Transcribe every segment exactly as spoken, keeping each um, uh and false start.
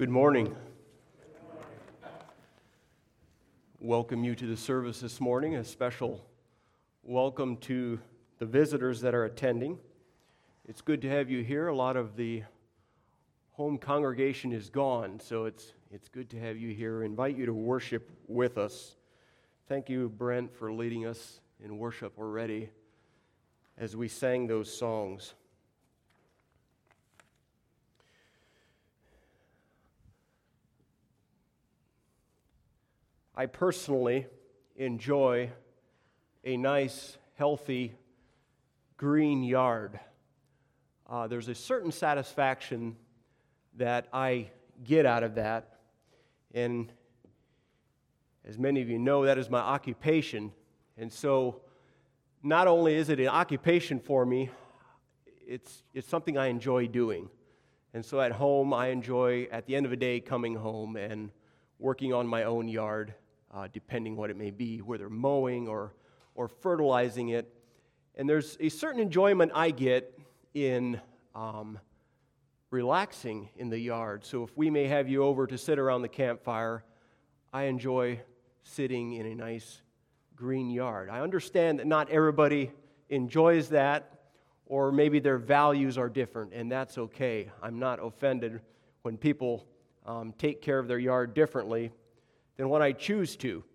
Good morning. Welcome you to the service this morning. A special welcome to the visitors that are attending. It's good to have you here. A lot of the home congregation is gone, so it's it's good to have you here. I invite you to worship with us. Thank you, Brent, for leading us in worship already as we sang those songs. I personally enjoy a nice, healthy, green yard. Uh, there's a certain satisfaction that I get out of that, and as many of you know, that is my occupation. And so, not only is it an occupation for me, it's it's something I enjoy doing. And so, at home, I enjoy, at the end of the day, coming home and working on my own yard. Uh, depending what it may be, whether mowing or or fertilizing it. And there's a certain enjoyment I get in um, relaxing in the yard. So if we may have you over to sit around the campfire, I enjoy sitting in a nice green yard. I understand that not everybody enjoys that, or maybe their values are different, and that's okay. I'm not offended when people um, take care of their yard differently than what I choose to.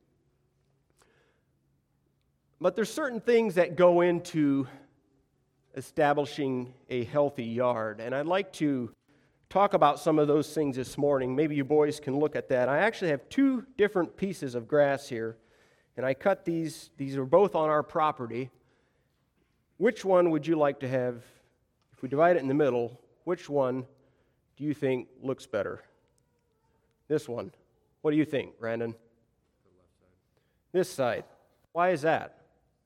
But there's certain things that go into establishing a healthy yard, and I'd like to talk about some of those things this morning. Maybe you boys can look at that. I actually have two different pieces of grass here, and I cut these. These are both on our property. Which one would you like to have? If we divide it in the middle, which one do you think looks better? This one. What do you think, Brandon? The left side. This side. Why is that?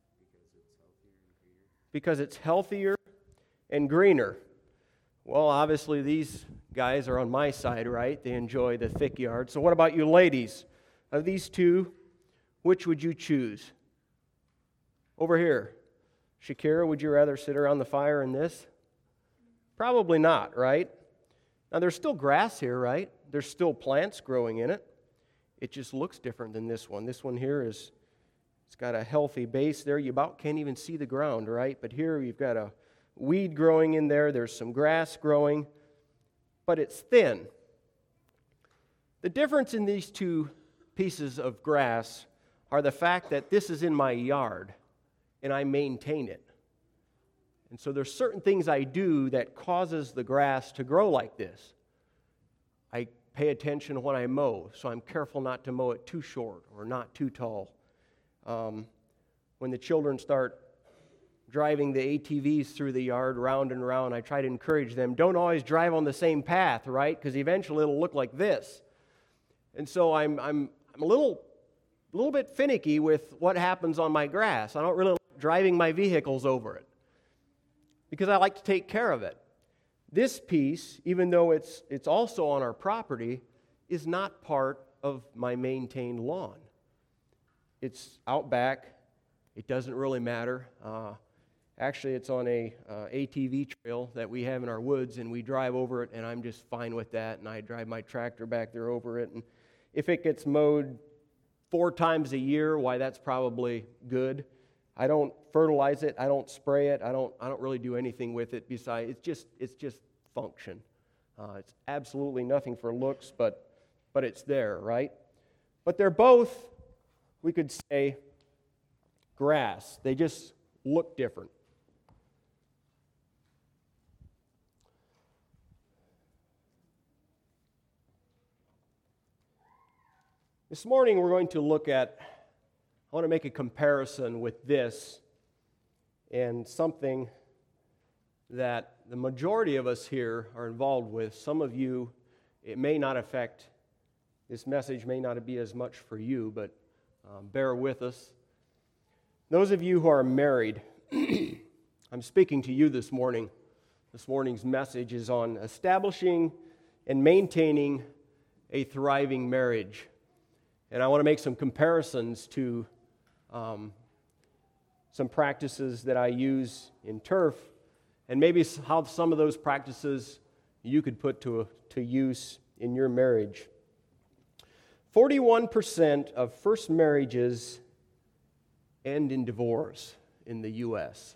Because it's healthier and greener. Because it's healthier and greener. Well, obviously these guys are on my side, right? They enjoy the thick yard. So what about you ladies? Of these two, which would you choose? Over here. Shakira, would you rather sit around the fire in this? Probably not, right? Now there's still grass here, right? There's still plants growing in it. It just looks different than this one. This one here is, it's got a healthy base there. You about can't even see the ground, right? But here you've got a weed growing in there. There's some grass growing, but it's thin. The difference in these two pieces of grass are the fact that this is in my yard, and I maintain it. And so there's certain things I do that causes the grass to grow like this. I pay attention when I mow, so I'm careful not to mow it too short or not too tall. Um, when the children start driving the A T Vs through the yard round and round, I try to encourage them, don't always drive on the same path, right? Because eventually it'll look like this. And so I'm I'm I'm a little a little bit finicky with what happens on my grass. I don't really like driving my vehicles over it because I like to take care of it. This piece, even though it's it's also on our property, is not part of my maintained lawn. It's out back. It doesn't really matter. Uh, actually, it's on a uh, A T V trail that we have in our woods, and we drive over it, and I'm just fine with that, and I drive my tractor back there over it. And if it gets mowed four times a year, why, that's probably good. I don't fertilize it. I don't spray it. I don't. I don't really do anything with it. Besides, it's just. It's just function. Uh, it's absolutely nothing for looks, but but it's there, right? But they're both, we could say, grass. They just look different. This morning we're going to look at. I want to make a comparison with this and something that the majority of us here are involved with. Some of you, it may not affect, this message may not be as much for you, but um, bear with us. Those of you who are married, I'm speaking to you this morning. This morning's message is on establishing and maintaining a thriving marriage. And I want to make some comparisons to um, some practices that I use in turf, and maybe how some of those practices you could put to, to use in your marriage. forty-one percent of first marriages end in divorce in the U S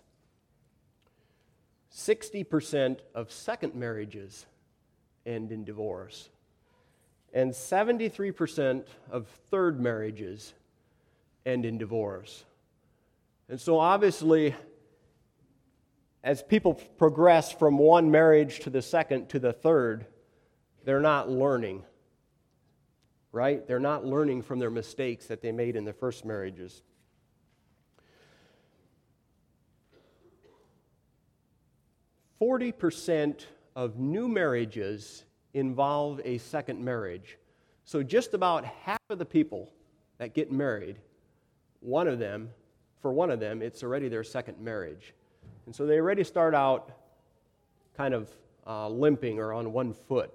sixty percent of second marriages end in divorce. And seventy-three percent of third marriages end in divorce. And so obviously, as people progress from one marriage to the second to the third, they're not learning, right? They're not learning from their mistakes that they made in their first marriages. forty percent of new marriages involve a second marriage. So just about half of the people that get married, one of them, for one of them, it's already their second marriage. And so they already start out kind of uh, limping or on one foot.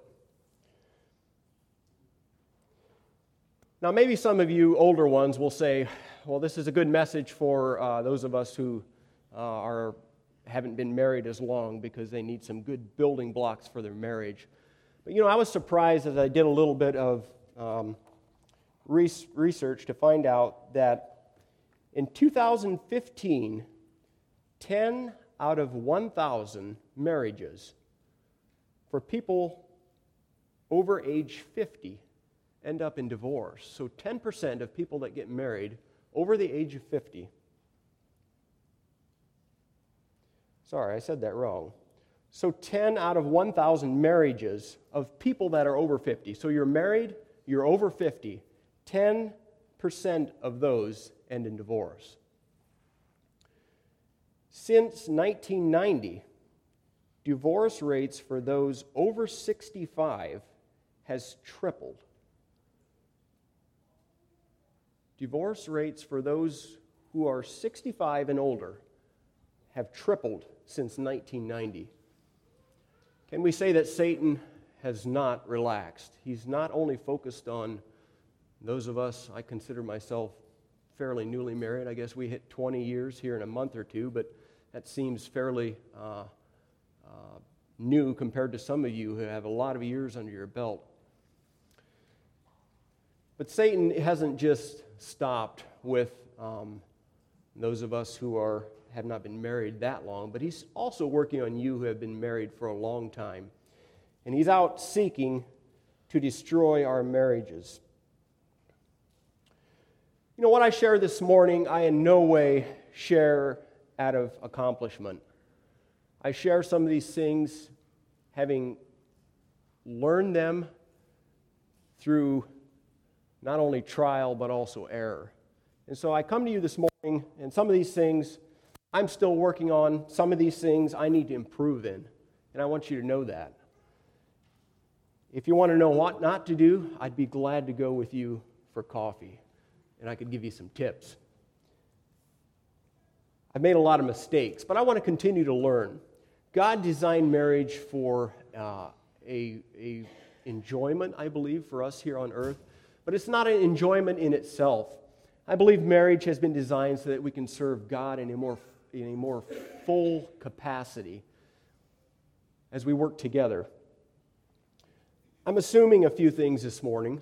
Now, maybe some of you older ones will say, well, this is a good message for uh, those of us who uh, are haven't been married as long because they need some good building blocks for their marriage. But, you know, I was surprised as I did a little bit of um, res- research to find out that in two thousand fifteen, ten out of one thousand marriages for people over age fifty end up in divorce. So ten percent of people that get married over the age of fifty. Sorry, I said that wrong. So ten out of one thousand marriages of people that are over fifty. So you're married, you're over fifty. ten percent of those end in divorce. Since nineteen ninety, divorce rates for those over sixty-five has tripled. Divorce rates for those who are sixty-five and older have tripled since nineteen ninety. Can we say that Satan has not relaxed? He's not only focused on those of us, I consider myself fairly newly married. I guess we hit twenty years here in a month or two, but that seems fairly uh, uh, new compared to some of you who have a lot of years under your belt. But Satan hasn't just stopped with um, those of us who are have not been married that long, but he's also working on you who have been married for a long time. And he's out seeking to destroy our marriages. You know, what I share this morning, I in no way share out of accomplishment. I share some of these things having learned them through not only trial but also error. And so I come to you this morning, and some of these things I'm still working on. Some of these things I need to improve in, and I want you to know that. If you want to know what not to do, I'd be glad to go with you for coffee, and I could give you some tips. I've made a lot of mistakes, but I want to continue to learn. God designed marriage for uh, a, a enjoyment, I believe, for us here on earth, but it's not an enjoyment in itself. I believe marriage has been designed so that we can serve God in a more in a more full capacity as we work together. I'm assuming a few things this morning.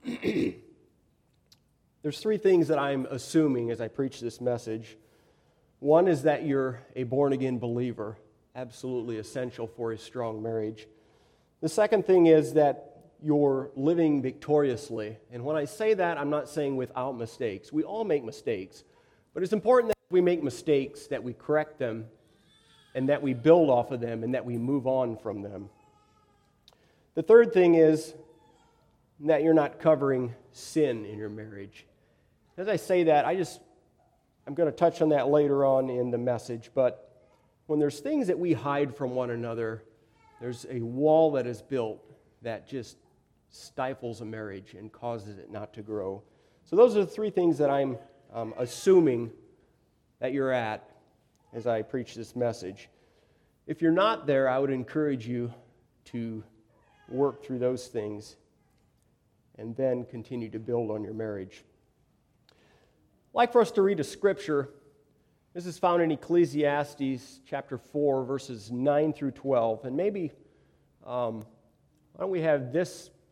There's three things that I'm assuming as I preach this message. One is that you're a born-again believer, absolutely essential for a strong marriage. The second thing is that you're living victoriously. And when I say that, I'm not saying without mistakes. We all make mistakes. But it's important that we make mistakes, that we correct them, and that we build off of them, and that we move on from them. The third thing is that you're not covering sin in your marriage. As I say that, I just, I'm going to touch on that later on in the message, but when there's things that we hide from one another, there's a wall that is built that just stifles a marriage and causes it not to grow. So those are the three things that I'm um, assuming that you're at as I preach this message. If you're not there, I would encourage you to work through those things and then continue to build on your marriage. I'd like for us to read a scripture. This is found in Ecclesiastes chapter four, verses nine through twelve. And maybe, um, why don't we have this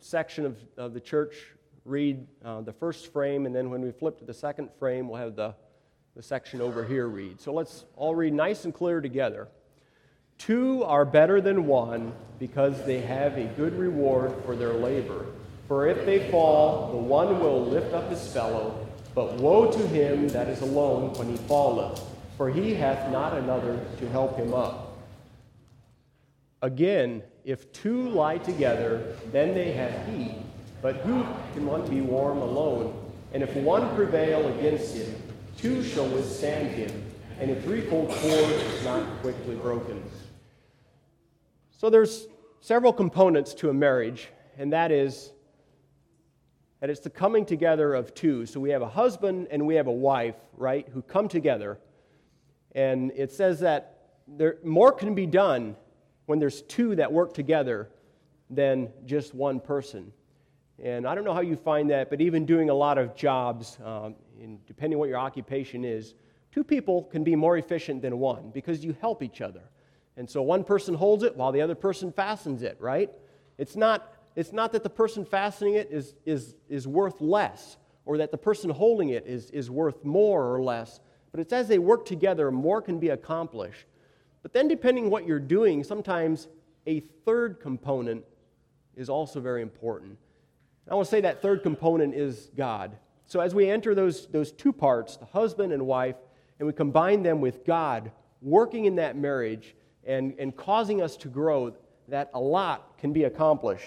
section of, of the church read uh, the first frame, and then when we flip to the second frame, we'll have the, the section over here read. So let's all read nice and clear together. Two are better than one because they have a good reward for their labor. For if they fall, the one will lift up his fellow, but woe to him that is alone when he falleth, for he hath not another to help him up. Again, if two lie together, then they have heat. But who can one be warm alone? And if one prevail against him, two shall withstand him, and a threefold cord is not quickly broken. So there's several components to a marriage, and that is that it's the coming together of two. So we have a husband and we have a wife, right, who come together. And it says that there, more can be done when there's two that work together than just one person. And I don't know how you find that, but even doing a lot of jobs, um, and depending what your occupation is, two people can be more efficient than one because you help each other. And so one person holds it while the other person fastens it, right? It's not, it's not that the person fastening it is, is, is worth less, or that the person holding it is, is worth more or less, but it's as they work together, more can be accomplished. But then depending what you're doing, sometimes a third component is also very important. I want to say that third component is God. So as we enter those, those two parts, the husband and wife, and we combine them with God working in that marriage and, and causing us to grow, that a lot can be accomplished.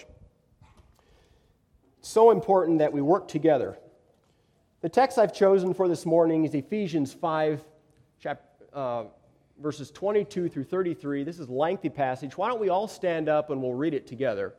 It's so important that we work together. The text I've chosen for this morning is Ephesians five, chapter, uh, verses twenty-two through thirty-three. This is a lengthy passage. Why don't we all stand up and we'll read it together.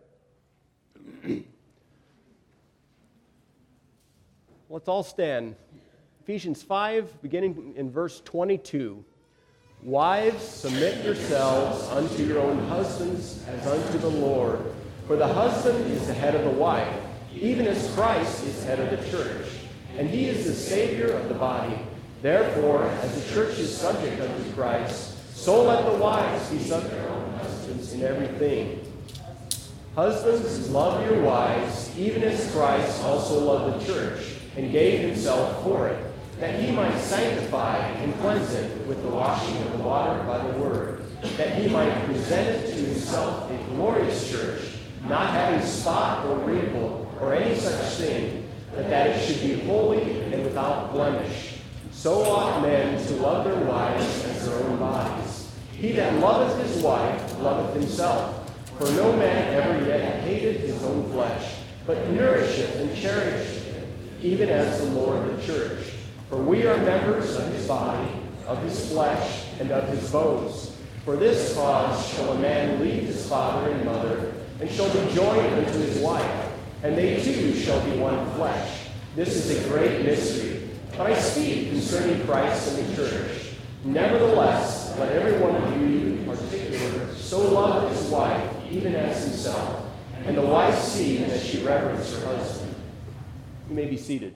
Let's all stand. Ephesians five, beginning in verse twenty-two. Wives, submit yourselves unto your own husbands as unto the Lord. For the husband is the head of the wife, even as Christ is head of the church, and he is the Savior of the body. Therefore, as the church is subject unto Christ, so let the wives be subject to their own husbands in everything. Husbands, love your wives, even as Christ also loved the church, and gave himself for it, that he might sanctify and cleanse it with the washing of the water by the word, that he might present it to himself a glorious church, not having spot or wrinkle or any such thing, but that it should be holy and without blemish. So ought men to love their wives as their own bodies. He that loveth his wife loveth himself, for no man ever yet hated his own flesh, but nourisheth and cherisheth it, even as the Lord the church. For we are members of his body, of his flesh, and of his bones. For this cause shall a man leave his father and mother, and shall be joined unto his wife, and they two shall be one flesh. This is a great mystery. But I speak concerning Christ and the church. Nevertheless, let every one of you in particular so love his wife, even as himself, and the wife see that she reverence her husband. You may be seated.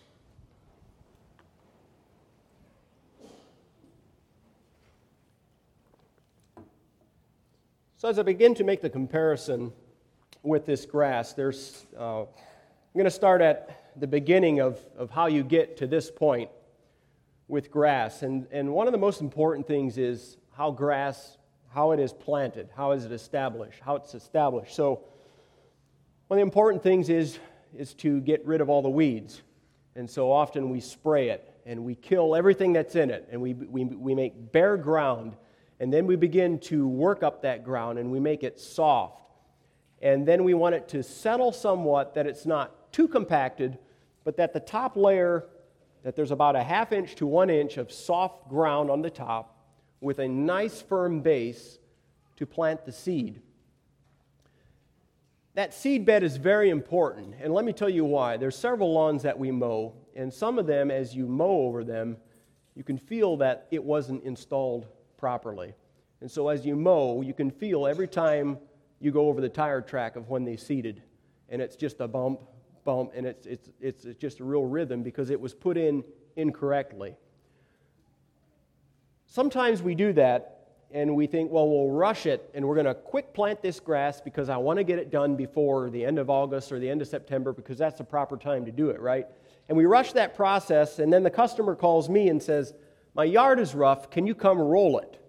So as I begin to make the comparison with this grass, there's uh, I'm going to start at the beginning of, of how you get to this point with grass. And, and one of the most important things is how grass, how it is planted, how is it established, how it's established. So one of the important things is, is to get rid of all the weeds. And so often we spray it and we kill everything that's in it, and we, we, we make bare ground. And then we begin to work up that ground and we make it soft. And then we want it to settle somewhat, that it's not too compacted, but that the top layer, that there's about a half inch to one inch of soft ground on the top with a nice firm base to plant the seed. That seed bed is very important, and let me tell you why. There's several lawns that we mow, and some of them, as you mow over them, you can feel that it wasn't installed properly. And so as you mow, you can feel every time you go over the tire track of when they seeded, and it's just a bump, bump, and it's it's it's, it's just a real rhythm because it was put in incorrectly. Sometimes we do that and we think, well, we'll rush it, and we're going to quick plant this grass because I want to get it done before the end of August or the end of September because that's the proper time to do it, right? And we rush that process, and then the customer calls me and says, my yard is rough, can you come roll it?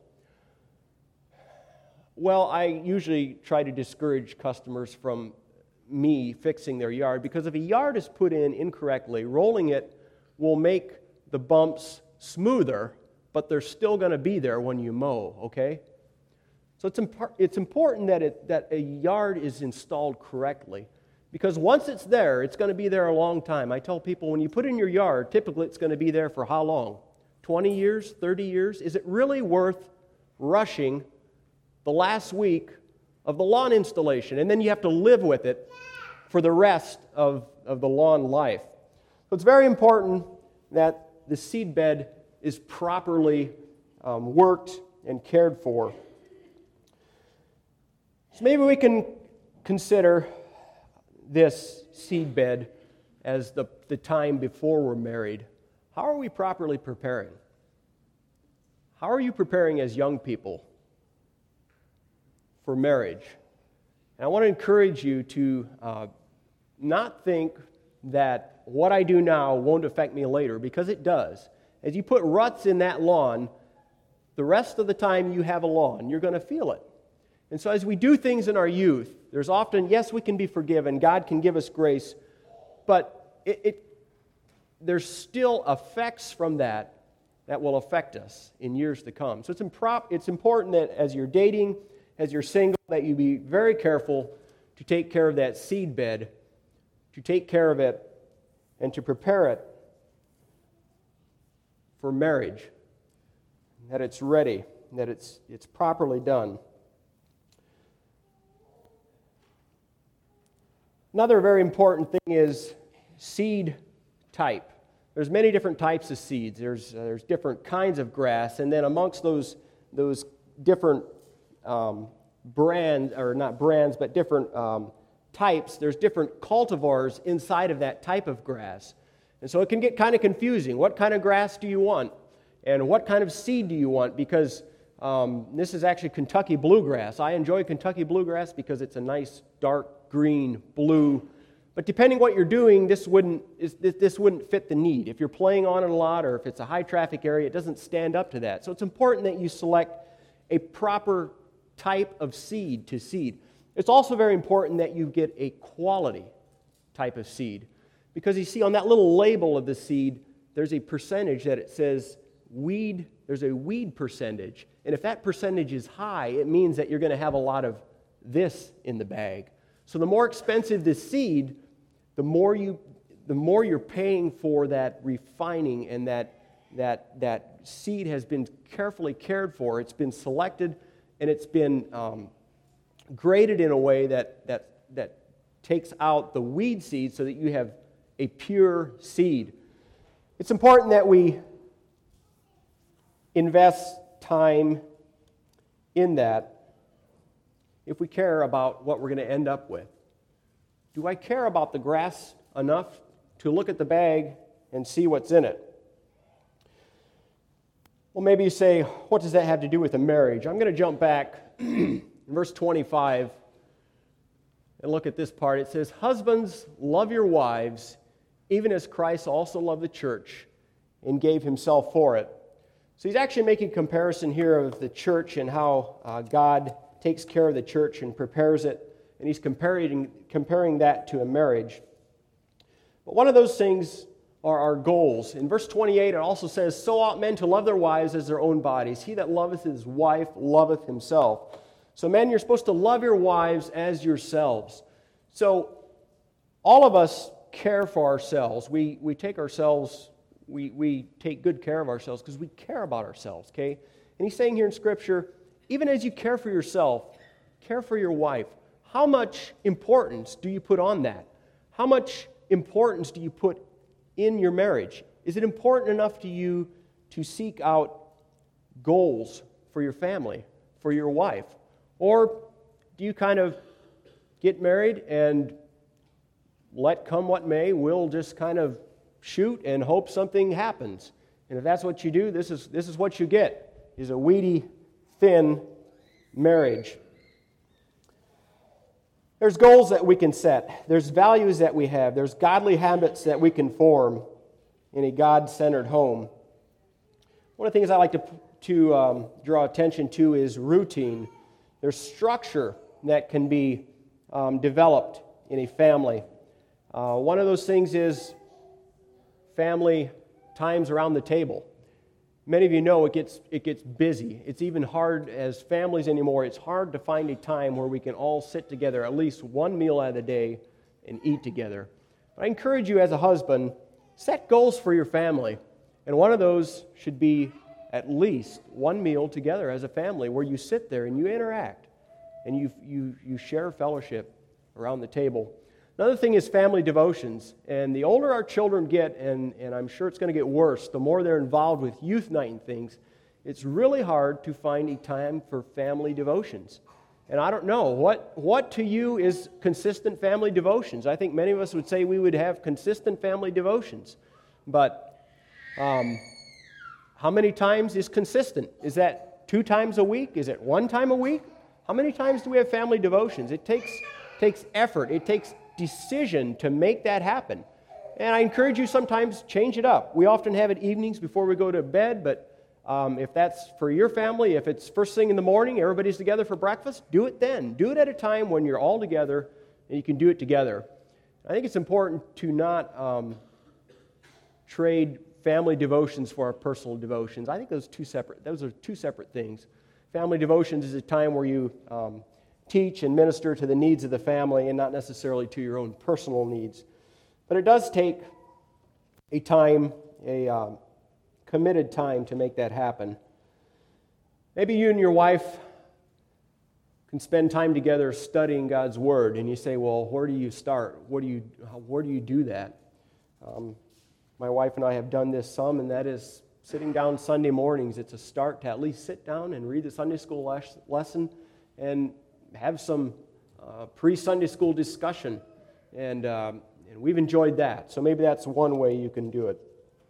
Well, I usually try to discourage customers from me fixing their yard because if a yard is put in incorrectly, rolling it will make the bumps smoother, but they're still going to be there when you mow, okay? So it's, imp- it's important that, it, that a yard is installed correctly because once it's there, it's going to be there a long time. I tell people when you put in your yard, typically it's going to be there for how long? twenty years, thirty years? Is it really worth rushing the last week of the lawn installation? And then you have to live with it for the rest of, of the lawn life. So it's very important that the seed bed is properly um, worked and cared for. So maybe we can consider this seed bed as the, the time before we're married. How are we properly preparing? How are you preparing as young people for marriage? And I want to encourage you to uh, not think that what I do now won't affect me later, because it does. As you put ruts in that lawn, the rest of the time you have a lawn, you're going to feel it. And so as we do things in our youth, there's often, yes, we can be forgiven, God can give us grace, but it, it there's still effects from that that will affect us in years to come. So it's, impro- it's important that as you're dating, as you're single, that you be very careful to take care of that seed bed, to take care of it, and to prepare it for marriage, that it's ready, that it's it's properly done. Another very important thing is seed type. There's many different types of seeds. There's uh, there's different kinds of grass, and then amongst those those different um, brands, or not brands, but different um, types, there's different cultivars inside of that type of grass. And so it can get kind of confusing. What kind of grass do you want? And what kind of seed do you want? Because um, this is actually Kentucky bluegrass. I enjoy Kentucky bluegrass because it's a nice dark green blue. But depending what you're doing, this wouldn't this wouldn't fit the need. If you're playing on it a lot, or if it's a high traffic area, it doesn't stand up to that. So it's important that you select a proper type of seed to seed. It's also very important that you get a quality type of seed. Because you see on that little label of the seed, there's a percentage that it says weed, there's a weed percentage. And if that percentage is high, it means that you're going to have a lot of this in the bag. So the more expensive the seed, the more you the more you're paying for that refining, and that that that seed has been carefully cared for. It's been selected, and it's been um, graded in a way that that that takes out the weed seed so that you have a pure seed. It's important that we invest time in that if we care about what we're going to end up with. Do I care about the grass enough to look at the bag and see what's in it? Well, maybe you say, what does that have to do with a marriage? I'm going to jump back in verse twenty-five and look at this part. It says, husbands, love your wives, even as Christ also loved the church and gave himself for it. So he's actually making a comparison here of the church and how uh, God takes care of the church and prepares it, and he's comparing, comparing that to a marriage. But one of those things are our goals. In verse twenty-eight, it also says, so ought men to love their wives as their own bodies. He that loveth his wife loveth himself. So men, you're supposed to love your wives as yourselves. So all of us care for ourselves. We we take ourselves, we, we take good care of ourselves because we care about ourselves, okay? And he's saying here in Scripture, even as you care for yourself, care for your wife. How much importance do you put on that? How much importance do you put in your marriage? Is it important enough to you to seek out goals for your family, for your wife? Or do you kind of get married and let come what may, we'll just kind of shoot and hope something happens? And if that's what you do, this is this is what you get, is a weedy thin marriage. There's goals that we can set. There's values that we have. There's godly habits that we can form in a God-centered home. One of the things I like to, to um, draw attention to is routine. There's structure that can be um, developed in a family. Uh, one of those things is family times around the table. Many of you know it gets it gets busy. It's even hard as families anymore. It's hard to find a time where we can all sit together at least one meal out of the day and eat together. But I encourage you as a husband, set goals for your family. And one of those should be at least one meal together as a family where you sit there and you interact and you you you share fellowship around the table. Another thing is family devotions. And the older our children get, and, and I'm sure it's going to get worse, the more they're involved with youth night and things, it's really hard to find a time for family devotions. And I don't know, what, what to you is consistent family devotions? I think many of us would say we would have consistent family devotions. But um, how many times is consistent? Is that two times a week? Is it one time a week? How many times do we have family devotions? It takes, takes effort. It takes decision to make that happen. And I encourage you sometimes change it up. We often have it evenings before we go to bed, but um, if that's for your family, if it's first thing in the morning, everybody's together for breakfast, do it then. Do it at a time when you're all together and you can do it together. I think it's important to not um, trade family devotions for our personal devotions. I think those two separate. Those are two separate things. Family devotions is a time where you um, teach and minister to the needs of the family and not necessarily to your own personal needs. But it does take a time, a um, committed time to make that happen. Maybe you and your wife can spend time together studying God's Word, and you say, well, where do you start? Where do you, where do you do that? Um, my wife and I have done this some, and that is sitting down Sunday mornings. It's a start to at least sit down and read the Sunday school les- lesson and have some uh, pre-Sunday school discussion, and, um, and we've enjoyed that. So maybe that's one way you can do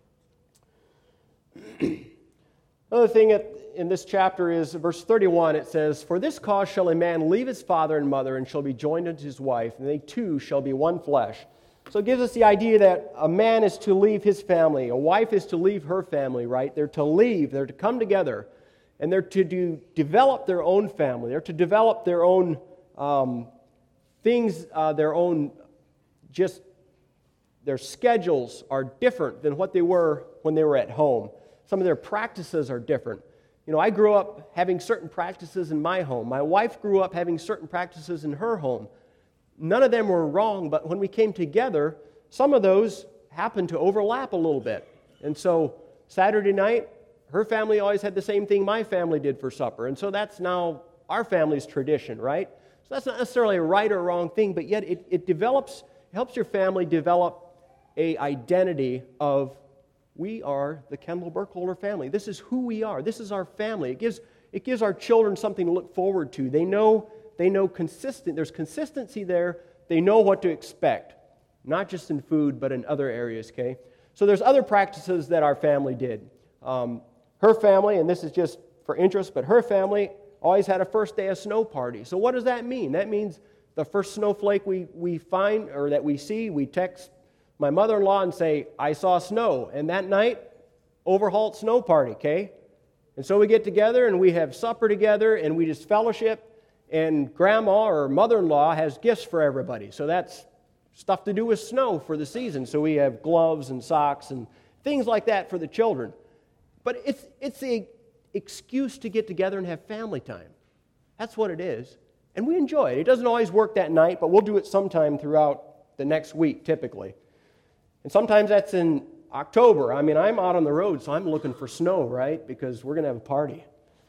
it. Another thing in this chapter is verse thirty-one. It says, "For this cause shall a man leave his father and mother, and shall be joined unto his wife, and they two shall be one flesh." So it gives us the idea that a man is to leave his family, a wife is to leave her family, right? They're to leave, they're to come together. And they're to do, develop their own family. They're to develop their own um, things, uh, their own, just their schedules are different than what they were when they were at home. Some of their practices are different. You know, I grew up having certain practices in my home. My wife grew up having certain practices in her home. None of them were wrong, but when we came together, some of those happened to overlap a little bit. And so Saturday night, her family always had the same thing my family did for supper. And so that's now our family's tradition, right? So that's not necessarily a right or wrong thing, but yet it, it develops, it helps your family develop a identity of, we are the Kendall Burkholder family. This is who we are. This is our family. It gives, it gives our children something to look forward to. They know, they know consistent, there's consistency there. They know what to expect, not just in food, but in other areas, okay? So there's other practices that our family did. Um, Her family, and this is just for interest, but her family always had a first day of snow party. So what does that mean? That means the first snowflake we, we find or that we see, we text my mother-in-law and say, I saw snow. And that night, overhauled snow party, okay? And so we get together and we have supper together and we just fellowship, and grandma or mother-in-law has gifts for everybody. So that's stuff to do with snow for the season. So we have gloves and socks and things like that for the children. But it's it's an excuse to get together and have family time. That's what it is. And we enjoy it. It doesn't always work that night, but we'll do it sometime throughout the next week, typically. And sometimes that's in October. I mean, I'm out on the road, so I'm looking for snow, right? Because we're going to have a party.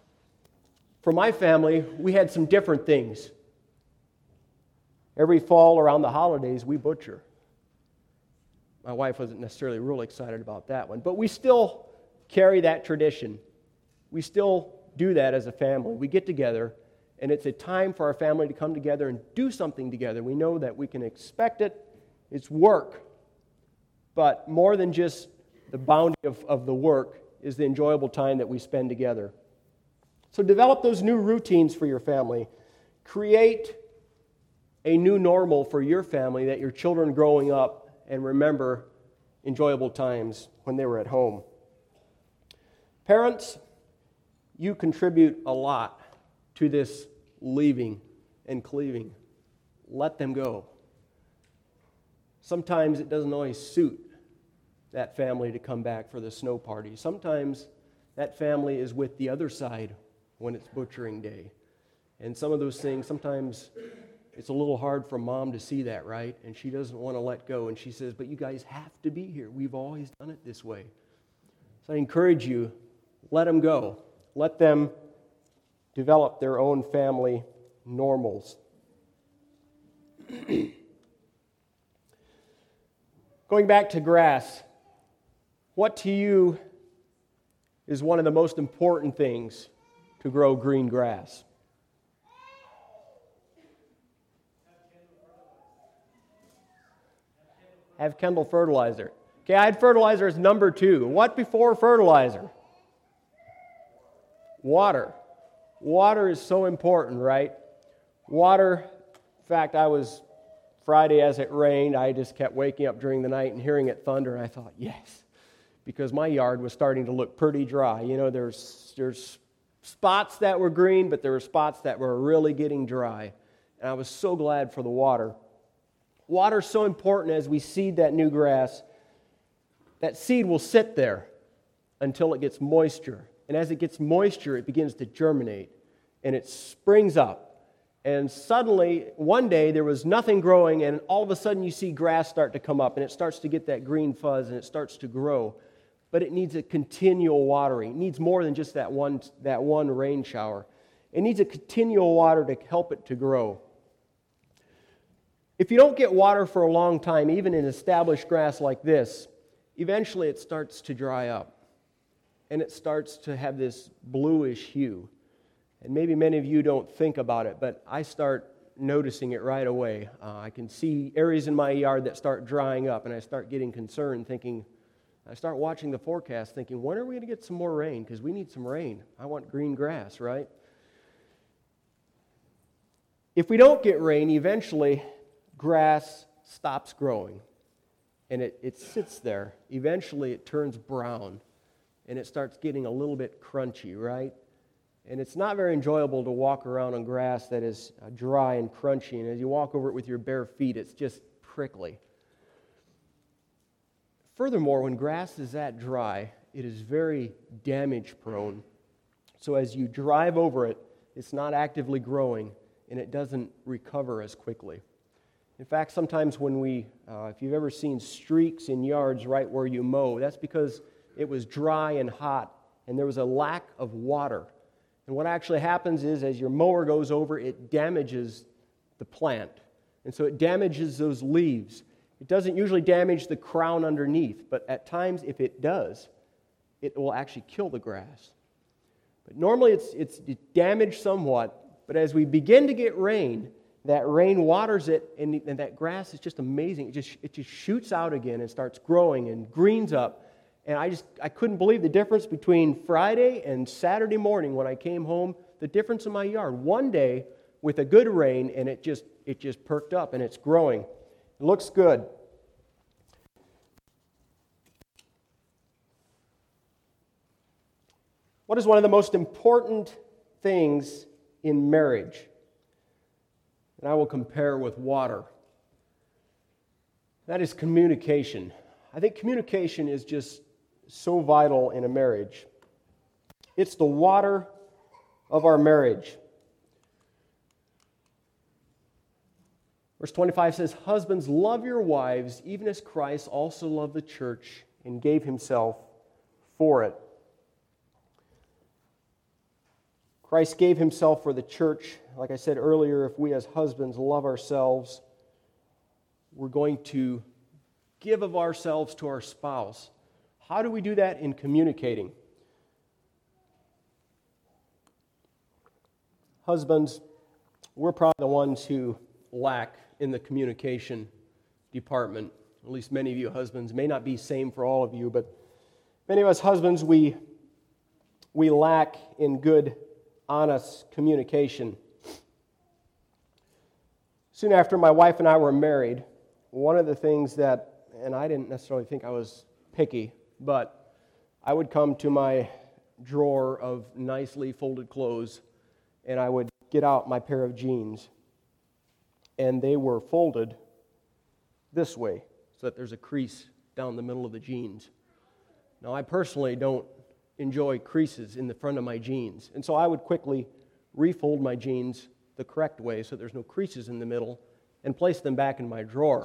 For my family, we had some different things. Every fall around the holidays, we butcher. My wife wasn't necessarily real excited about that one, but we still carry that tradition. We still do that as a family. We get together, and it's a time for our family to come together and do something together. We know that we can expect it. It's work. But more than just the bounty of, of the work is the enjoyable time that we spend together. So develop those new routines for your family. Create a new normal for your family that your children growing up and remember enjoyable times when they were at home. Parents, you contribute a lot to this leaving and cleaving. Let them go. Sometimes it doesn't always suit that family to come back for the snow party. Sometimes that family is with the other side when it's butchering day. And some of those things, sometimes it's a little hard for mom to see that, right? And she doesn't want to let go. And she says, but you guys have to be here. We've always done it this way. So I encourage you, let them go. Let them develop their own family normals. Going back to grass, what to you is one of the most important things to grow green grass? Have Kendall fertilizer. Okay, I had fertilizer as number two. What before fertilizer? Water. Water is so important, right? Water, in fact, I was, Friday as it rained, I just kept waking up during the night and hearing it thunder, and I thought, yes, because my yard was starting to look pretty dry. You know, there's, there's spots that were green, but there were spots that were really getting dry, and I was so glad for the water. Water is so important as we seed that new grass. That seed will sit there until it gets moisture. And as it gets moisture, it begins to germinate. And it springs up. And suddenly, one day, there was nothing growing, and all of a sudden you see grass start to come up, and it starts to get that green fuzz, and it starts to grow. But it needs a continual watering. It needs more than just that one, that one rain shower. It needs a continual water to help it to grow. If you don't get water for a long time, even in established grass like this, eventually it starts to dry up. And it starts to have this bluish hue. And maybe many of you don't think about it, but I start noticing it right away. Uh, I can see areas in my yard that start drying up, and I start getting concerned, thinking, I start watching the forecast, thinking, when are we going to get some more rain? Because we need some rain. I want green grass, right? If we don't get rain, eventually grass stops growing, and it, it sits there. Eventually, it turns brown, and it starts getting a little bit crunchy, right? And it's not very enjoyable to walk around on grass that is uh, dry and crunchy, and as you walk over it with your bare feet, it's just prickly. Furthermore, when grass is that dry, it is very damage-prone. So as you drive over it, it's not actively growing, and it doesn't recover as quickly. In fact, sometimes when we, uh, if you've ever seen streaks in yards right where you mow, that's because it was dry and hot, and there was a lack of water. And what actually happens is, as your mower goes over, it damages the plant. And so it damages those leaves. It doesn't usually damage the crown underneath, but at times, if it does, it will actually kill the grass. But normally it's, it's damaged somewhat, but as we begin to get rain, that rain waters it, and, and that grass is just amazing. It just it just shoots out again and starts growing and greens up. And I just I couldn't believe the difference between Friday and Saturday morning when I came home. The difference in my yard. One day with a good rain, and it just it just perked up and it's growing. It looks good. What is one of the most important things in marriage? And I will compare with water. That is communication. I think communication is just so vital in a marriage. It's the water of our marriage. Verse twenty-five says, "Husbands, love your wives, even as Christ also loved the church and gave himself for it." Christ gave himself for the church. Like I said earlier, if we as husbands love ourselves, we're going to give of ourselves to our spouse. How do we do that? In communicating. Husbands, we're probably the ones who lack in the communication department. At least many of you husbands. May not be same for all of you, but many of us husbands, we, we lack in good honest communication. Soon after my wife and I were married, one of the things that, and I didn't necessarily think I was picky, but I would come to my drawer of nicely folded clothes and I would get out my pair of jeans, and they were folded this way so that there's a crease down the middle of the jeans. Now, I personally don't enjoy creases in the front of my jeans, and so I would quickly refold my jeans the correct way so there's no creases in the middle and place them back in my drawer.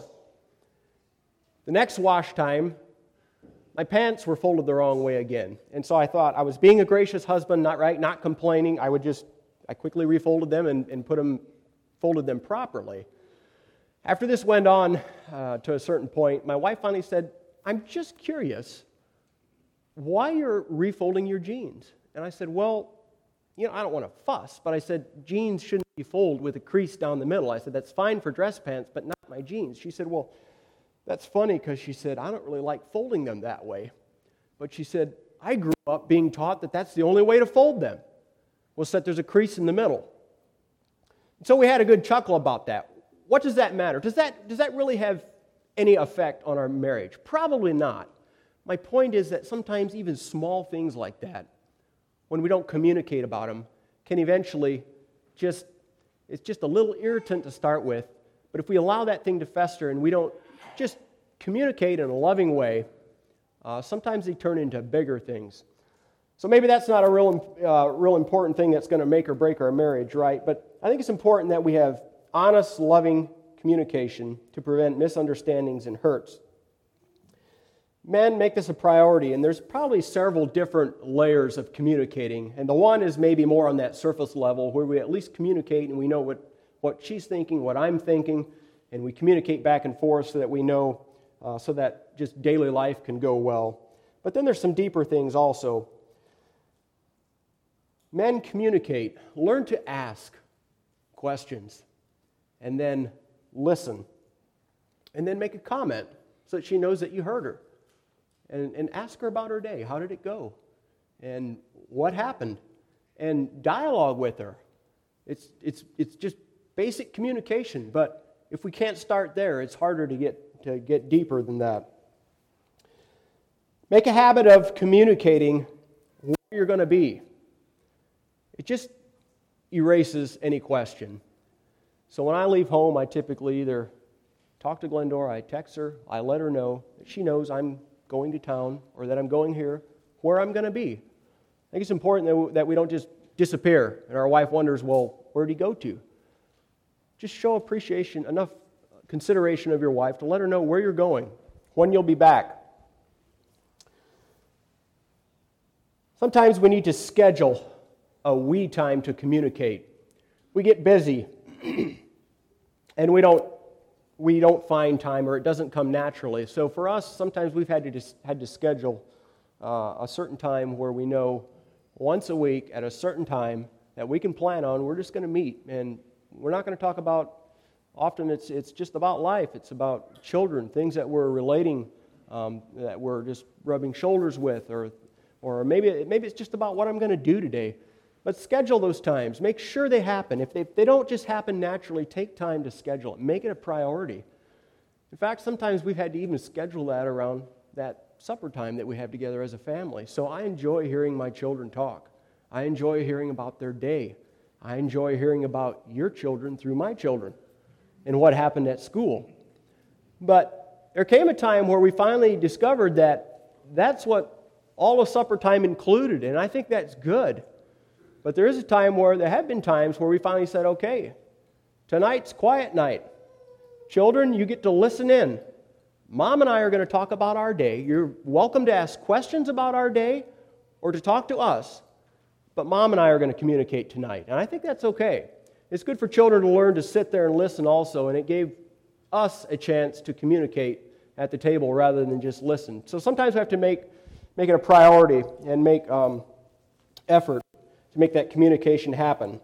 The next wash time, my pants were folded the wrong way again, and so I thought I was being a gracious husband, not right, not complaining. I would just, I quickly refolded them and, and put them, folded them properly. After this went on uh, to a certain point, my wife finally said, "I'm just curious why you're refolding your jeans." And I said, "Well, you know, I don't want to fuss, but I said, jeans shouldn't be folded with a crease down the middle." I said, "That's fine for dress pants, but not my jeans." She said, "Well, that's funny," because she said, "I don't really like folding them that way." But she said, "I grew up being taught that that's the only way to fold them, was that there's a crease in the middle." And so we had a good chuckle about that. What does that matter? Does that, does that really have any effect on our marriage? Probably not. My point is that sometimes even small things like that, when we don't communicate about them, can eventually just, it's just a little irritant to start with, but if we allow that thing to fester and we don't just communicate in a loving way, uh, sometimes they turn into bigger things. So maybe that's not a real, uh, real important thing that's going to make or break our marriage, right? But I think it's important that we have honest, loving communication to prevent misunderstandings and hurts. Men, make this a priority, and there's probably several different layers of communicating, and the one is maybe more on that surface level where we at least communicate and we know what, what she's thinking, what I'm thinking, and we communicate back and forth so that we know, uh, so that just daily life can go well. But then there's some deeper things also. Men, communicate. Learn to ask questions, and then listen, and then make a comment so that she knows that you heard her. And, and ask her about her day. How did it go? And what happened? And dialogue with her. It's, it's, it's just basic communication, but if we can't start there, it's harder to get, to get deeper than that. Make a habit of communicating where you're going to be. It just erases any question. So when I leave home, I typically either talk to Glendora, I text her, I let her know that she knows I'm going to town or that I'm going here, where I'm going to be. I think it's important that we, that we don't just disappear and our wife wonders, well, where did he go to? Just show appreciation, enough consideration of your wife to let her know where you're going, when you'll be back. Sometimes we need to schedule a we time to communicate. We get busy and we don't we don't find time, or it doesn't come naturally. So for us, sometimes we've had to dis- had to schedule uh, a certain time where we know once a week at a certain time that we can plan on. We're just going to meet, and we're not going to talk about. Often it's it's just about life. It's about children, things that we're relating, um, that we're just rubbing shoulders with, or or maybe maybe it's just about what I'm going to do today. But schedule those times. Make sure they happen. If they, if they don't just happen naturally, take time to schedule it. Make it a priority. In fact, sometimes we've had to even schedule that around that supper time that we have together as a family. So I enjoy hearing my children talk. I enjoy hearing about their day. I enjoy hearing about your children through my children and what happened at school. But there came a time where we finally discovered that that's what all of supper time included, and I think that's good. But there is a time where, there have been times where we finally said, okay, tonight's quiet night. Children, you get to listen in. Mom and I are going to talk about our day. You're welcome to ask questions about our day or to talk to us. But Mom and I are going to communicate tonight. And I think that's okay. It's good for children to learn to sit there and listen also, and it gave us a chance to communicate at the table rather than just listen. So sometimes we have to make, make it a priority and make um, effort to make that communication happen.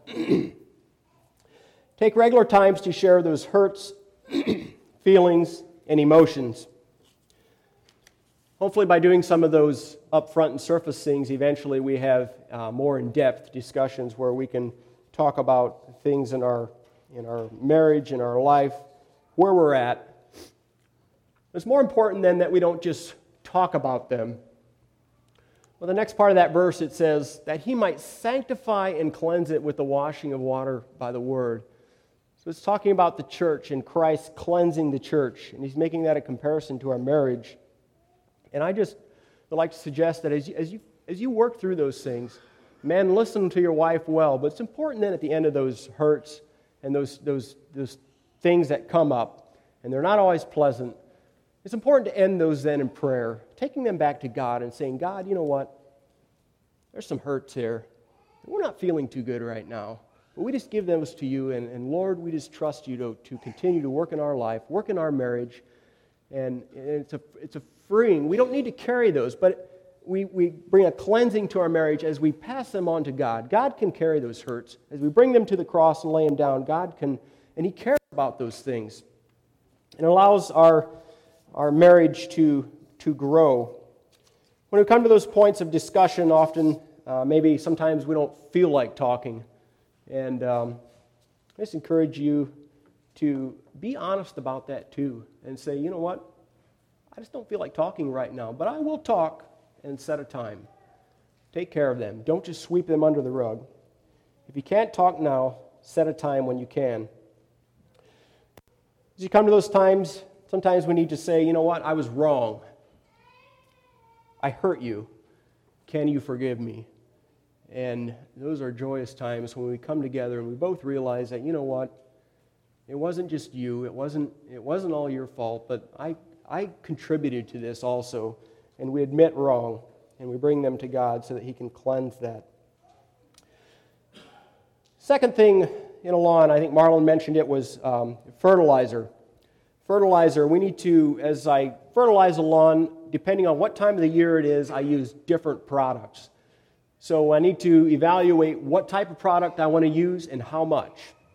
Take regular times to share those hurts, feelings, and emotions. Hopefully by doing some of those upfront and surface things, eventually we have uh, more in-depth discussions where we can talk about things in our in our marriage, in our life, where we're at. It's more important then that we don't just talk about them. Well, the next part of that verse, it says that he might sanctify and cleanse it with the washing of water by the word. So it's talking about the church and Christ cleansing the church, and he's making that a comparison to our marriage. And I just would like to suggest that as you, as you, as you work through those things, men, listen to your wife well, but it's important then at the end of those hurts and those, those, those things that come up, and they're not always pleasant, it's important to end those then in prayer, taking them back to God and saying, God, you know what? There's some hurts here. We're not feeling too good right now. But we just give those to you, and, and Lord, we just trust you to, to continue to work in our life, work in our marriage, and, and it's a it's a freeing. We don't need to carry those, but we, we bring a cleansing to our marriage as we pass them on to God. God can carry those hurts. As we bring them to the cross and lay them down, God can, and he cares about those things. It allows our our marriage to, to grow. When we come to those points of discussion, often, uh, maybe sometimes we don't feel like talking. And um, I just encourage you to be honest about that too, and say, you know what, I just don't feel like talking right now, but I will talk and set a time. Take care of them. Don't just sweep them under the rug. If you can't talk now, set a time when you can. As you come to those times, sometimes we need to say, you know what, I was wrong. I hurt you. Can you forgive me? And those are joyous times when we come together and we both realize that, you know what, it wasn't just you, it wasn't it wasn't all your fault, but I, I contributed to this also. And we admit wrong, and we bring them to God so that he can cleanse that. Second thing in a lawn, I think Marlon mentioned it, was um, fertilizer. Fertilizer, we need to, as I fertilize a lawn, depending on what time of the year it is, I use different products. So I need to evaluate what type of product I want to use and how much.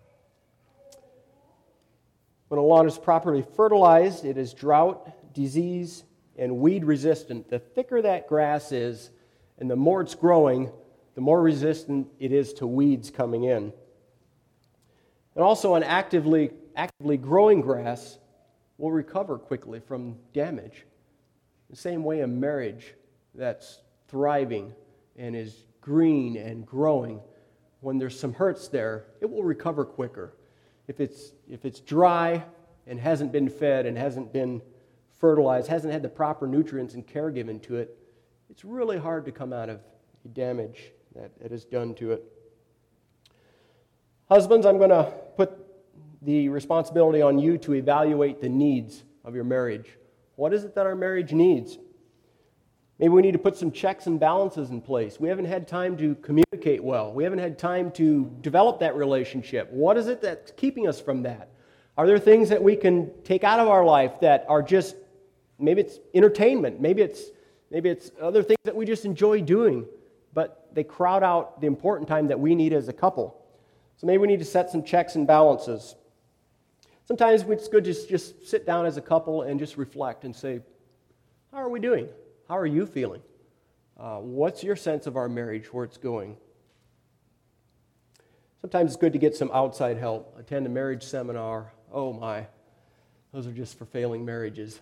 When a lawn is properly fertilized, it is drought, disease, and weed resistant. The thicker that grass is and the more it's growing, the more resistant it is to weeds coming in. And also an actively, actively growing grass will recover quickly from damage. The same way a marriage that's thriving and is green and growing, when there's some hurts there, it will recover quicker. If it's if it's dry and hasn't been fed and hasn't been fertilized, hasn't had the proper nutrients and care given to it, it's really hard to come out of the damage that it has done to it. Husbands, I'm going to put the responsibility on you to evaluate the needs of your marriage. What is it that our marriage needs? Maybe we need to put some checks and balances in place. We haven't had time to communicate well. We haven't had time to develop that relationship. What is it that's keeping us from that? Are there things that we can take out of our life that are just, maybe it's entertainment, maybe it's maybe it's other things that we just enjoy doing, but they crowd out the important time that we need as a couple. So maybe we need to set some checks and balances. Sometimes it's good to just, just sit down as a couple and just reflect and say, how are we doing? How are you feeling? Uh, what's your sense of our marriage, where it's going? Sometimes it's good to get some outside help. Attend a marriage seminar. Oh my, those are just for failing marriages.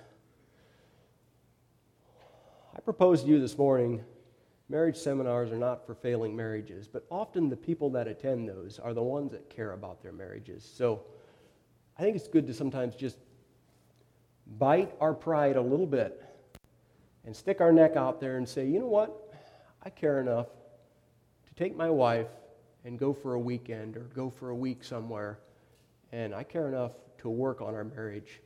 I propose to you this morning, marriage seminars are not for failing marriages, but often the people that attend those are the ones that care about their marriages. So I think it's good to sometimes just bite our pride a little bit and stick our neck out there and say, you know what, I care enough to take my wife and go for a weekend or go for a week somewhere, and I care enough to work on our marriage.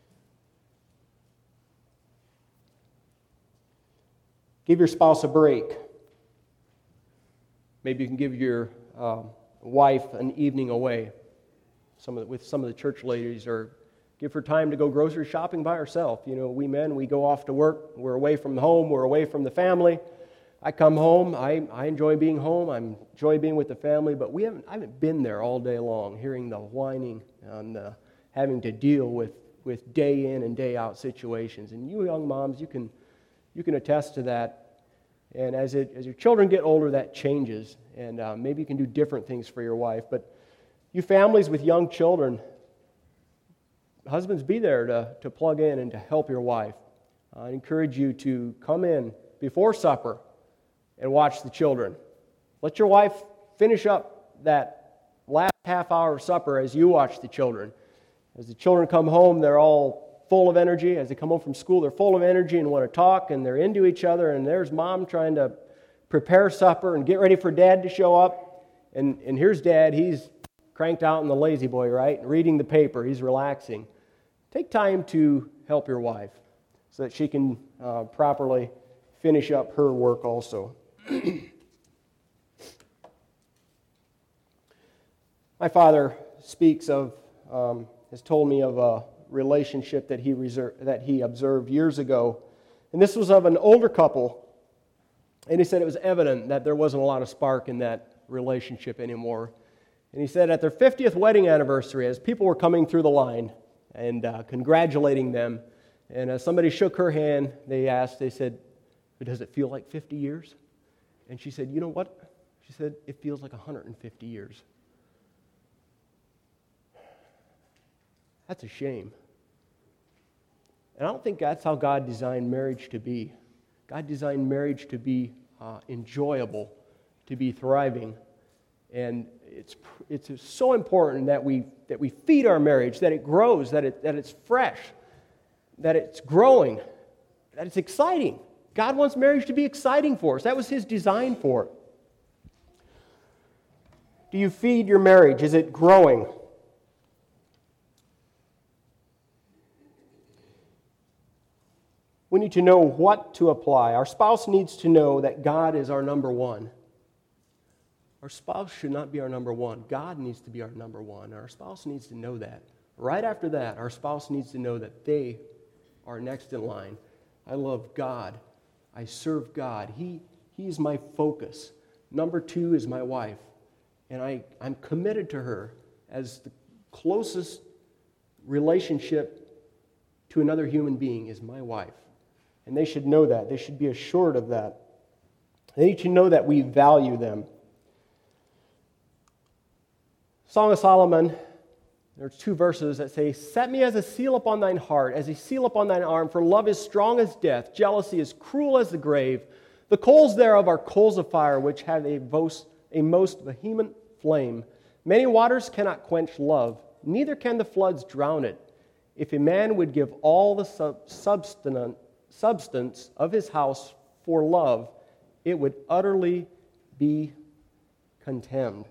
Give your spouse a break. Maybe you can give your um, wife an evening away. Some of the, with some of the church ladies, or give her time to go grocery shopping by herself. You know, we men, we go off to work. We're away from home. We're away from the family. I come home. I, I enjoy being home. I enjoy being with the family. But we haven't. I haven't been there all day long, hearing the whining and uh, having to deal with with day in and day out situations. And you young moms, you can You can attest to that. And as it, as your children get older, that changes. And uh, maybe you can do different things for your wife. But you families with young children, husbands, be there to, to plug in and to help your wife. I encourage you to come in before supper and watch the children. Let your wife finish up that last half hour of supper as you watch the children. As the children come home, they're all full of energy. As they come home from school, they're full of energy and want to talk, and they're into each other, and there's mom trying to prepare supper and get ready for dad to show up. And, and here's dad. He's cranked out in the lazy boy, right? Reading the paper. He's relaxing. Take time to help your wife so that she can uh, properly finish up her work also. My father speaks of, um, has told me of a relationship that he reserved, that he observed years ago. And this was of an older couple. And he said it was evident that there wasn't a lot of spark in that relationship anymore. And he said at their fiftieth wedding anniversary, as people were coming through the line and uh, congratulating them, and as somebody shook her hand, they asked, they said, does it feel like fifty years? And she said, you know what? She said, it feels like one hundred fifty years. That's a shame. And I don't think that's how God designed marriage to be. God designed marriage to be uh, enjoyable, to be thriving. And it's it's so important that we that we feed our marriage, that it grows, that it that it's fresh, that it's growing, that it's exciting. God wants marriage to be exciting for us. That was His design for it. Do you feed your marriage? Is it growing? We need to know what to apply. Our spouse needs to know that God is our number one. Our spouse should not be our number one. God needs to be our number one. Our spouse needs to know that. Right after that, our spouse needs to know that they are next in line. I love God. I serve God. He, he is my focus. Number two is my wife. And I, I'm committed to her as the closest relationship to another human being is my wife. And they should know that. They should be assured of that. They need to know that we value them. Song of Solomon, there's two verses that say, set me as a seal upon thine heart, as a seal upon thine arm, for love is strong as death, jealousy is cruel as the grave. The coals thereof are coals of fire, which have a most, a most vehement flame. Many waters cannot quench love, neither can the floods drown it. If a man would give all the sub- substance, substance of his house for love, it would utterly be contemned.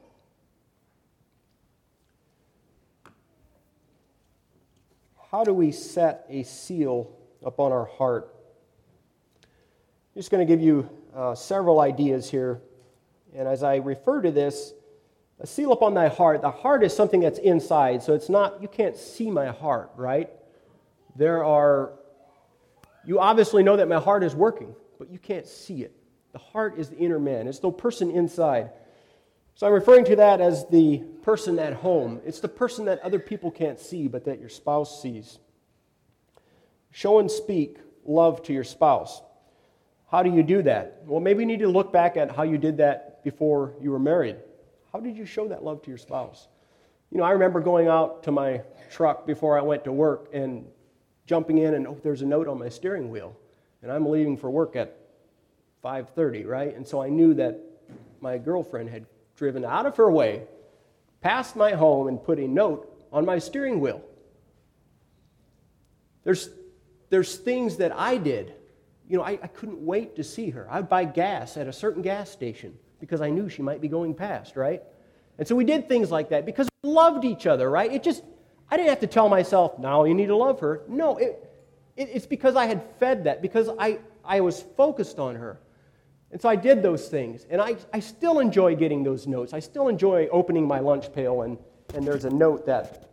How do we set a seal upon our heart? I'm just going to give you uh, several ideas here. And as I refer to this, a seal upon thy heart, the heart is something that's inside. So it's not, you can't see my heart, right? There are, you obviously know that my heart is working, but you can't see it. The heart is the inner man. It's the person inside. So I'm referring to that as the person at home. It's the person that other people can't see, but that your spouse sees. Show and speak love to your spouse. How do you do that? Well, maybe you need to look back at how you did that before you were married. How did you show that love to your spouse? You know, I remember going out to my truck before I went to work and jumping in, and oh, there's a note on my steering wheel. And I'm leaving for work at five thirty, right? And so I knew that my girlfriend had driven out of her way, past my home, and put a note on my steering wheel. There's, there's things that I did. You know, I, I couldn't wait to see her. I'd buy gas at a certain gas station because I knew she might be going past, right? And so we did things like that because we loved each other, right? It just, I didn't have to tell myself, now you need to love her. No, it, it, it's because I had fed that, because I, I was focused on her. And so I did those things. And I, I still enjoy getting those notes. I still enjoy opening my lunch pail and, and there's a note that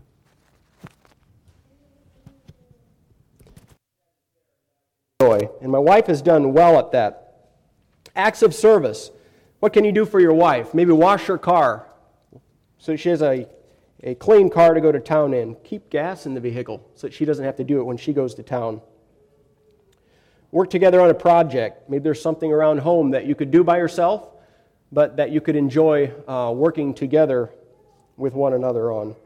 joy. And my wife has done well at that. Acts of service. What can you do for your wife? Maybe wash her car so she has a, a clean car to go to town in. Keep gas in the vehicle so that she doesn't have to do it when she goes to town. Work together on a project. Maybe there's something around home that you could do by yourself, but that you could enjoy uh, working together with one another on.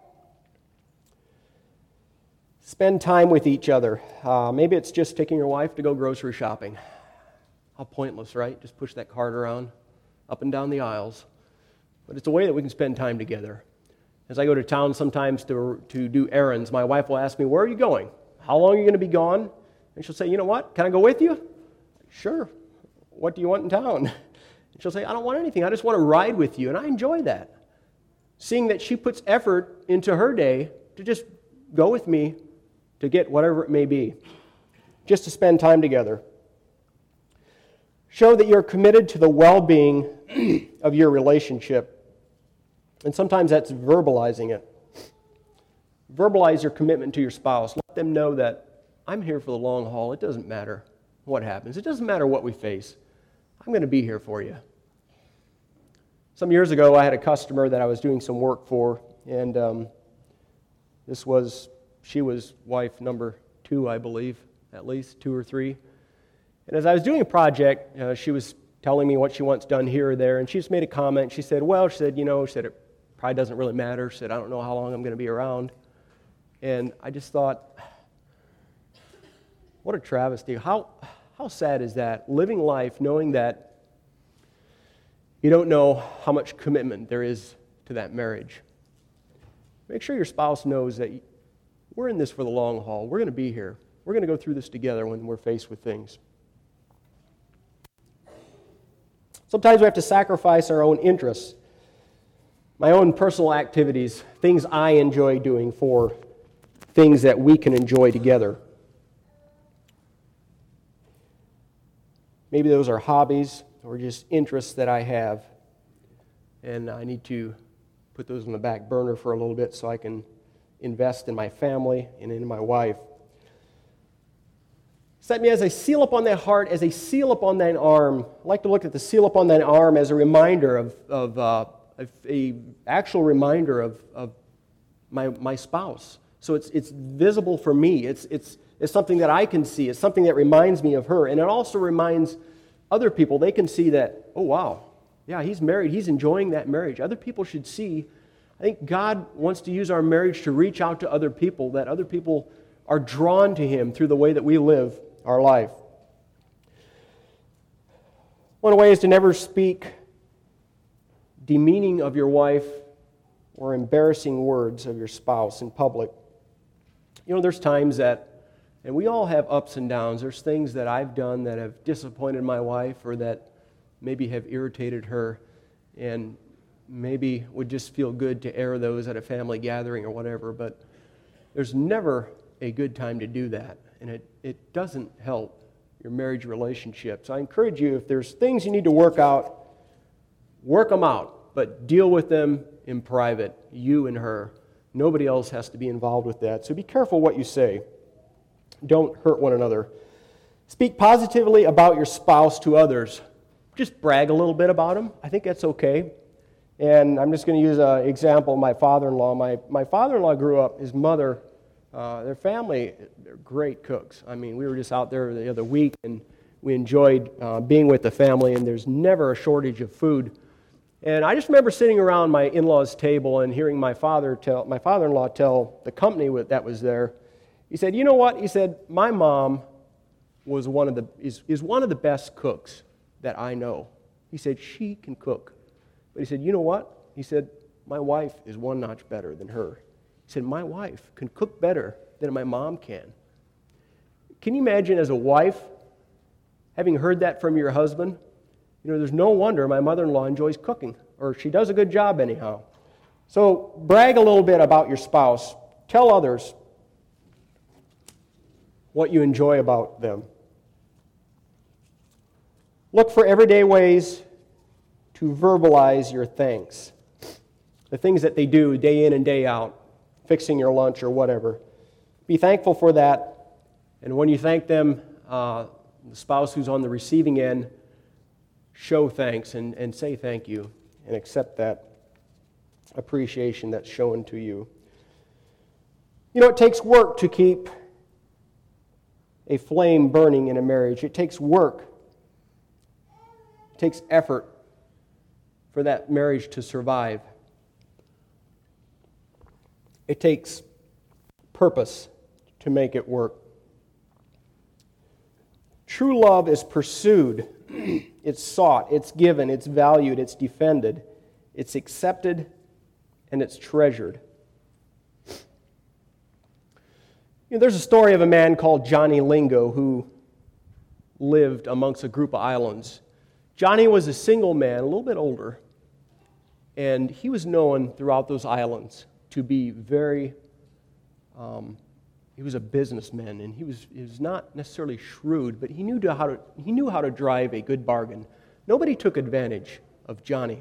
Spend time with each other. Uh, maybe it's just taking your wife to go grocery shopping. How pointless, right? Just push that cart around, up and down the aisles. But it's a way that we can spend time together. As I go to town sometimes to, to do errands, my wife will ask me, where are you going? How long are you going to be gone? And she'll say, you know what, can I go with you? Sure. What do you want in town? And she'll say, I don't want anything. I just want to ride with you. And I enjoy that. Seeing that she puts effort into her day to just go with me to get whatever it may be. Just to spend time together. Show that you're committed to the well-being of your relationship. And sometimes that's verbalizing it. Verbalize your commitment to your spouse. Let them know that I'm here for the long haul. It doesn't matter what happens. It doesn't matter what we face. I'm going to be here for you. Some years ago, I had a customer that I was doing some work for, and um, this was, she was wife number two, I believe, at least, two or three. And as I was doing a project, uh, she was telling me what she wants done here or there, and she just made a comment. She said, well, she said, you know, she said, it probably doesn't really matter. She said, I don't know how long I'm going to be around. And I just thought, what a travesty. How, how sad is that? Living life knowing that you don't know how much commitment there is to that marriage. Make sure your spouse knows that we're in this for the long haul. We're going to be here. We're going to go through this together when we're faced with things. Sometimes we have to sacrifice our own interests, my own personal activities, things I enjoy doing for things that we can enjoy together. Maybe those are hobbies or just interests that I have, and I need to put those on the back burner for a little bit so I can invest in my family and in my wife. Set me as a seal upon thy heart, as a seal upon thine arm. I like to look at the seal upon thine arm as a reminder of, of uh, a actual reminder of, of my, my spouse. So it's it's visible for me. It's it's it's something that I can see. It's something that reminds me of her, and it also reminds other people. They can see that. Oh wow, yeah, he's married. He's enjoying that marriage. Other people should see. I think God wants to use our marriage to reach out to other people. That other people are drawn to Him through the way that we live our life. One way is to never speak demeaning of your wife or embarrassing words of your spouse in public. You know, there's times that, and we all have ups and downs, there's things that I've done that have disappointed my wife or that maybe have irritated her, and maybe would just feel good to air those at a family gathering or whatever, but there's never a good time to do that, and it, it doesn't help your marriage relationship. So I encourage you, if there's things you need to work out, work them out, but deal with them in private, you and her. Nobody else has to be involved with that. So be careful what you say. Don't hurt one another. Speak positively about your spouse to others. Just brag a little bit about them. I think that's okay. And I'm just going to use an example of my father-in-law. My, my father-in-law grew up, his mother, uh, their family, they're great cooks. I mean, we were just out there the other week, and we enjoyed uh, being with the family, and there's never a shortage of food. And I just remember sitting around my in-laws' table and hearing my father tell, my father-in-law tell the company that was there. He said, "You know what?" He said, "My mom was one of the is, is one of the best cooks that I know." He said, "She can cook." But he said, "You know what?" He said, "My wife is one notch better than her." He said, "My wife can cook better than my mom can." Can you imagine as a wife having heard that from your husband? You know, there's no wonder my mother-in-law enjoys cooking, or she does a good job anyhow. So brag a little bit about your spouse. Tell others what you enjoy about them. Look for everyday ways to verbalize your thanks. The things that they do day in and day out, fixing your lunch or whatever. Be thankful for that. And when you thank them, uh, the spouse who's on the receiving end, show thanks and, and say thank you and accept that appreciation that's shown to you. You know, it takes work to keep a flame burning in a marriage. It takes work. It takes effort for that marriage to survive. It takes purpose to make it work. True love is pursued, it's sought, it's given, it's valued, it's defended, it's accepted, and it's treasured. You know, there's a story of a man called Johnny Lingo who lived amongst a group of islands. Johnny was a single man, a little bit older, and he was known throughout those islands to be very, um, he was a businessman, and he was, he was not necessarily shrewd, but he knew to how to, he knew how to drive a good bargain. Nobody took advantage of Johnny.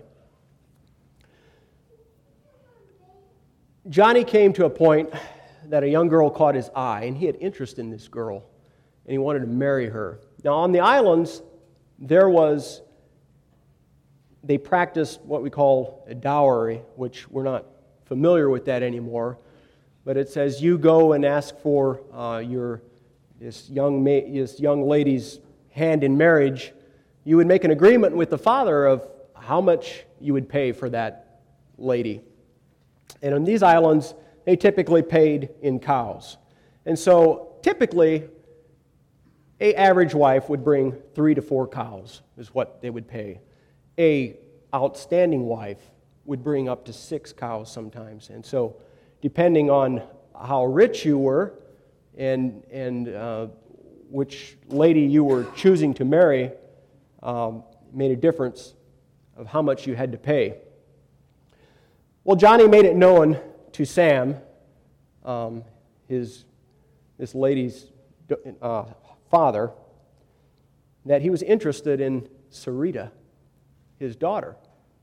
Johnny came to a point that a young girl caught his eye, and he had interest in this girl, and he wanted to marry her. Now, on the islands, there was, they practiced what we call a dowry, which we're not familiar with that anymore, but it says you go and ask for uh, your this young ma- this young lady's hand in marriage. You would make an agreement with the father of how much you would pay for that lady. And on these islands, they typically paid in cows. And so typically, an average wife would bring three to four cows is what they would pay. A outstanding wife would bring up to six cows sometimes. And so depending on how rich you were and, and uh, which lady you were choosing to marry um, made a difference of how much you had to pay. Well, Johnny made it known to Sam, um, his this lady's uh, father, that he was interested in Sarita, his daughter.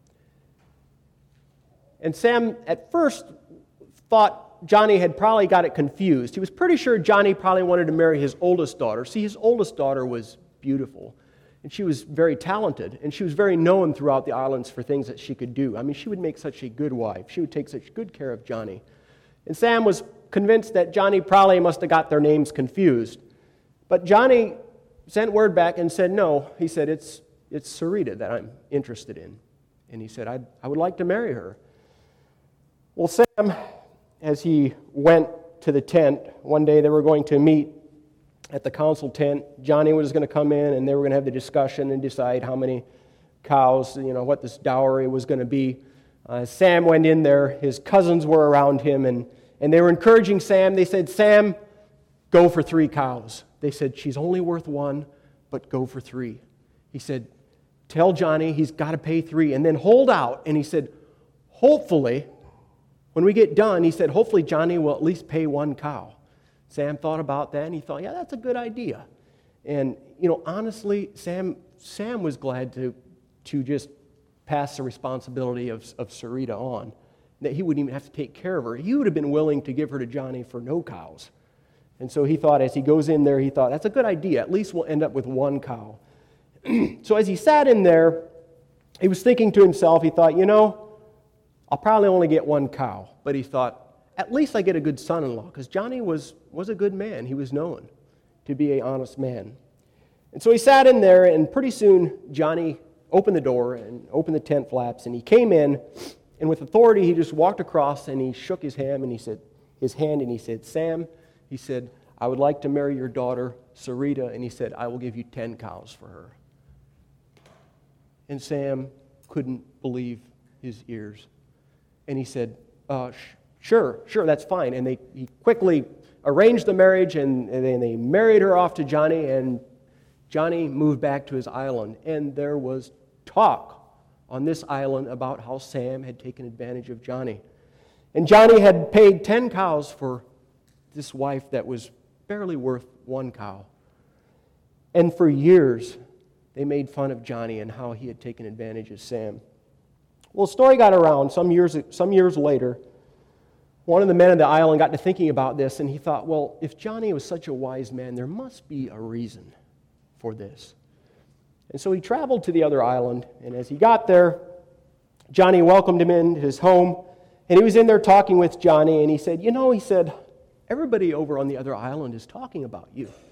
And Sam at first thought Johnny had probably got it confused. He was pretty sure Johnny probably wanted to marry his oldest daughter. See, his oldest daughter was beautiful, and she was very talented, and she was very known throughout the islands for things that she could do. I mean, she would make such a good wife. She would take such good care of Johnny. And Sam was convinced that Johnny probably must have got their names confused. But Johnny sent word back and said, no. He said, it's it's Sarita that I'm interested in. And he said, I I would like to marry her. Well, Sam, as he went to the tent, one day they were going to meet at the council tent. Johnny was going to come in, and they were going to have the discussion and decide how many cows, you know, what this dowry was going to be. Uh, Sam went in there. His cousins were around him, and, and they were encouraging Sam. They said, Sam, go for three cows. They said, she's only worth one, but go for three. He said, tell Johnny he's got to pay three, and then hold out. And he said, hopefully, when we get done, he said, hopefully Johnny will at least pay one cow. Sam thought about that, and he thought, yeah, that's a good idea. And, you know, honestly, Sam Sam was glad to, to just pass the responsibility of, of Sarita on, that he wouldn't even have to take care of her. He would have been willing to give her to Johnny for no cows. And so he thought, as he goes in there, he thought, that's a good idea. At least we'll end up with one cow. So as he sat in there, he was thinking to himself, he thought, you know, I'll probably only get one cow. But he thought, at least I get a good son-in-law, because Johnny was, was a good man. He was known to be an honest man. And so he sat in there, and pretty soon Johnny opened the door and opened the tent flaps, and he came in, and with authority he just walked across, and he shook his hand, and he said, his hand, and he said, Sam, he said, I would like to marry your daughter, Sarita, and he said, I will give you ten cows for her. And Sam couldn't believe his ears. And he said, uh, sh- sure, sure, that's fine. And they he quickly arranged the marriage, and, and then they married her off to Johnny, and Johnny moved back to his island. And there was talk on this island about how Sam had taken advantage of Johnny. And Johnny had paid ten cows for this wife that was barely worth one cow. And for years, they made fun of Johnny and how he had taken advantage of Sam. Well, the story got around some years, some years later. One of the men of the island got to thinking about this, and he thought, well, if Johnny was such a wise man, there must be a reason for this. And so he traveled to the other island, and as he got there, Johnny welcomed him into his home, and he was in there talking with Johnny, and he said, you know, he said, everybody over on the other island is talking about you.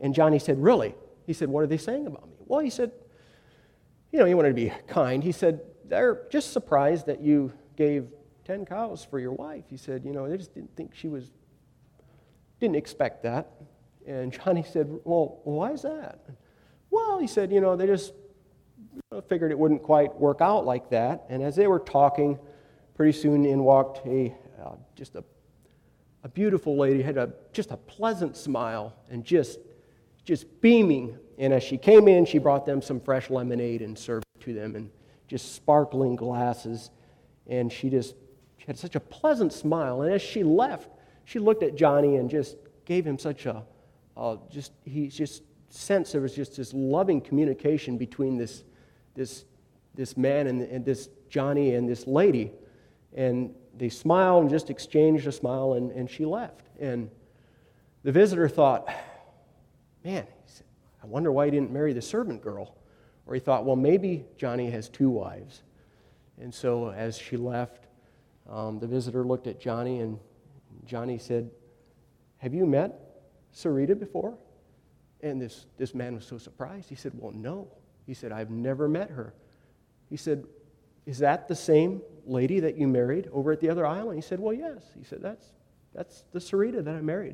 And Johnny said, really? He said, what are they saying about me? Well, he said, you know, he wanted to be kind. He said, they're just surprised that you gave ten cows for your wife. He said, you know, they just didn't think she was, didn't expect that. And Johnny said, well, why is that? Well, he said, you know, they just figured it wouldn't quite work out like that. And as they were talking, pretty soon in walked a uh, just a a beautiful lady, had a just a pleasant smile and just just beaming. And as she came in, she brought them some fresh lemonade and served it to them, and just sparkling glasses. And she just she had such a pleasant smile. And as she left, she looked at Johnny and just gave him such a uh, just he just sensed there was just this loving communication between this this this man and, and this Johnny and this lady. And they smiled and just exchanged a smile, and, and she left. And the visitor thought, man, I wonder why he didn't marry the servant girl. Or he thought, well, maybe Johnny has two wives. And so as she left, um, the visitor looked at Johnny, and Johnny said, have you met Sarita before? And this, this man was so surprised. He said, well, no. He said, I've never met her. He said, is that the same lady that you married over at the other island? He said, well, yes. He said, that's that's the Sarita that I married.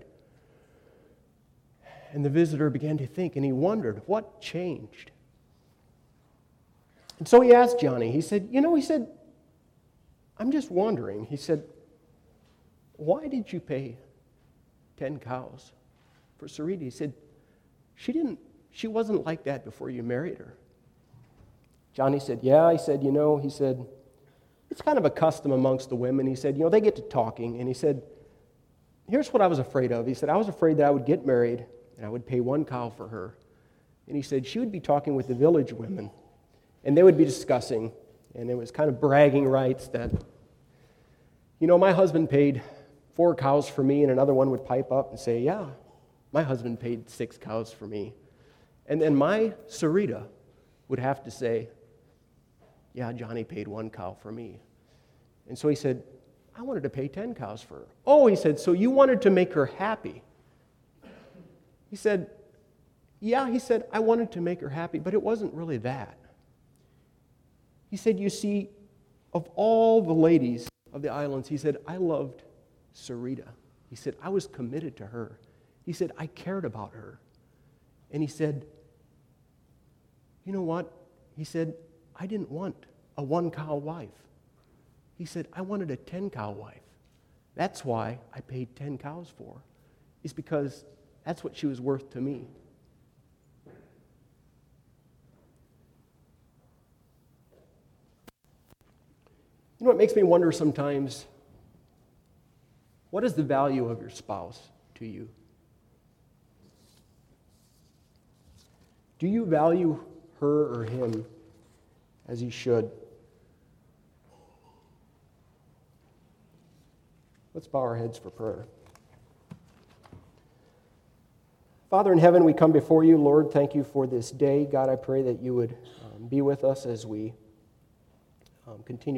And the visitor began to think, and he wondered, what changed? And so he asked Johnny, he said, you know, he said, I'm just wondering. He said, why did you pay ten cows for Sarita? He said, she didn't, she wasn't like that before you married her. Johnny said, yeah. He said, you know, he said, it's kind of a custom amongst the women. He said, you know, they get to talking. And he said, here's what I was afraid of. He said, I was afraid that I would get married and I would pay one cow for her. And he said, she would be talking with the village women, and they would be discussing, and it was kind of bragging rights that, you know, my husband paid four cows for me, and another one would pipe up and say, yeah, my husband paid six cows for me. And then my Sarita would have to say, yeah, Johnny paid one cow for me. And so he said, I wanted to pay ten cows for her. Oh, he said, so you wanted to make her happy. He said, yeah, he said, I wanted to make her happy, but it wasn't really that. He said, you see, of all the ladies of the islands, he said, I loved Sarita. He said, I was committed to her. He said, I cared about her. And he said, you know what? He said, I didn't want a one-cow wife. He said, I wanted a ten-cow wife. That's why I paid ten cows for her. It's because that's what she was worth to me. You know what makes me wonder sometimes? What is the value of your spouse to you? Do you value her or him as you should? Let's bow our heads for prayer. Father in heaven, we come before you. Lord, thank you for this day. God, I pray that you would um, be with us as we um, continue